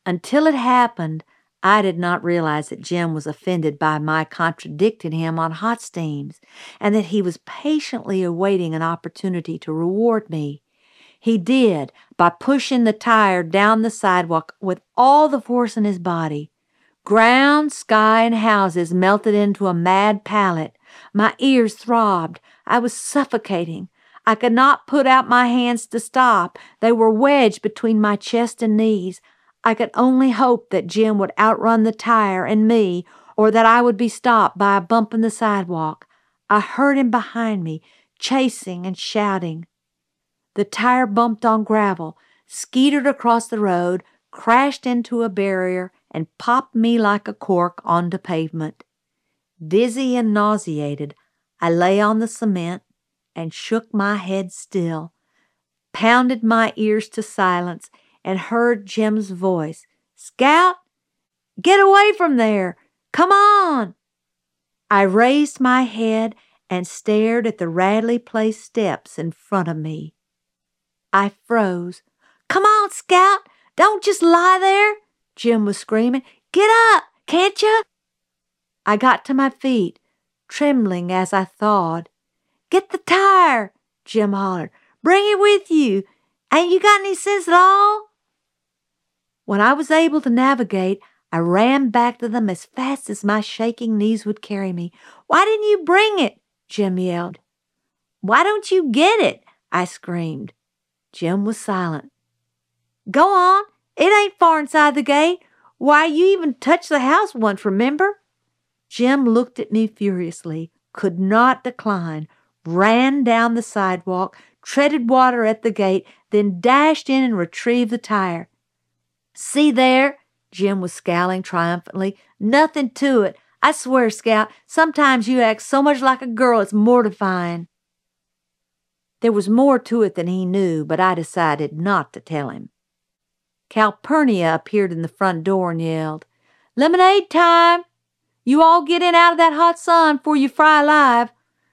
Until it happened, I did not realize that Jim was offended by my contradicting him on hot steams, and that he was patiently awaiting an opportunity to reward me. He did, by pushing the tire down the sidewalk with all the force in his body. Ground, sky, and houses melted into a mad palette. My ears throbbed. I was suffocating. I could not put out my hands to stop. They were wedged between my chest and knees. I could only hope that Jim would outrun the tire and me, or that I would be stopped by a bump in the sidewalk. I heard him behind me, chasing and shouting. The tire bumped on gravel, skeetered across the road, crashed into a barrier, and popped me like a cork onto pavement. Dizzy and nauseated, I lay on the cement and shook my head still, pounded my ears to silence, and heard Jim's voice. "Scout, get away from there! Come on!" I raised my head and stared at the Radley Place steps in front of me. I froze. "Come on, Scout! Don't just lie there!" Jim was screaming. "Get up, can't you?" I got to my feet, trembling as I thawed. "Get the tire!" Jim hollered. "Bring it with you! Ain't you got any sense at all?" When I was able to navigate, I ran back to them as fast as my shaking knees would carry me. "Why didn't you bring it?" Jim yelled. "Why don't you get it?" I screamed. Jim was silent. "Go on. It ain't far inside the gate. Why, you even touched the house once, remember?" Jim looked at me furiously, could not decline, ran down the sidewalk, treaded water at the gate, then dashed in and retrieved the tire. "See there?" Jim was scowling triumphantly. "Nothing to it. I swear, Scout, sometimes you act so much like a girl it's mortifying." There was more to it than he knew, but I decided not to tell him. Calpurnia appeared in the front door and yelled, "Lemonade time! You all get in out of that hot sun before you fry alive."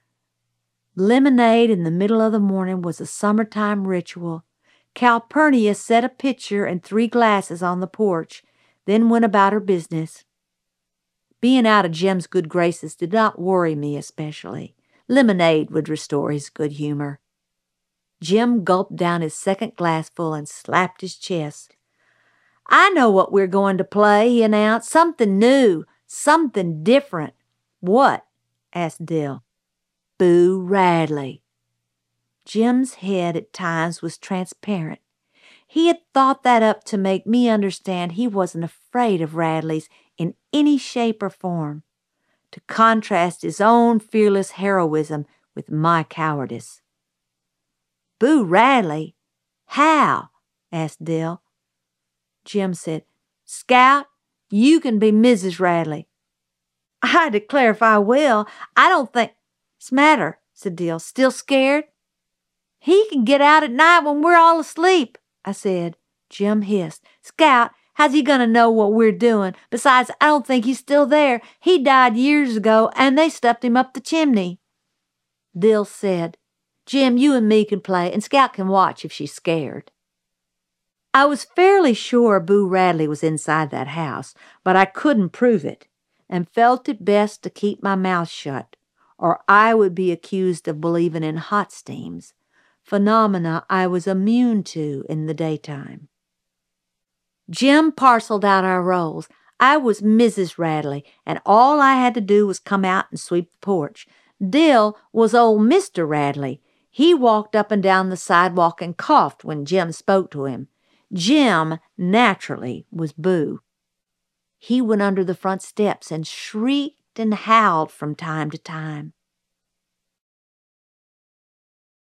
Lemonade in the middle of the morning was a summertime ritual. Calpurnia set a pitcher and 3 glasses on the porch, then went about her business. Being out of Jim's good graces did not worry me especially. Lemonade would restore his good humor. Jim gulped down his second glassful and slapped his chest. "I know what we're going to play," he announced. "Something new, something different." "What?" asked Dill. "Boo Radley." Jim's head at times was transparent. He had thought that up to make me understand he wasn't afraid of Radley's in any shape or form, to contrast his own fearless heroism with my cowardice. "Boo Radley? How?" asked Dill. Jim said, "Scout, you can be Mrs. Radley." "I declare if I will. I don't think—" "'S matter?" said Dill. "Still scared?" "He can get out at night when we're all asleep," I said. Jim hissed, "Scout, how's he gonna know what we're doing? Besides, I don't think he's still there. He died years ago, and they stuffed him up the chimney." Dill said, "Jim, you and me can play, and Scout can watch if she's scared." I was fairly sure Boo Radley was inside that house, but I couldn't prove it, and felt it best to keep my mouth shut, or I would be accused of believing in hot steams, phenomena I was immune to in the daytime. Jim parceled out our roles. I was Mrs. Radley, and all I had to do was come out and sweep the porch. Dill was old Mr. Radley. He walked up and down the sidewalk and coughed when Jim spoke to him. Jim, naturally, was Boo. He went under the front steps and shrieked and howled from time to time.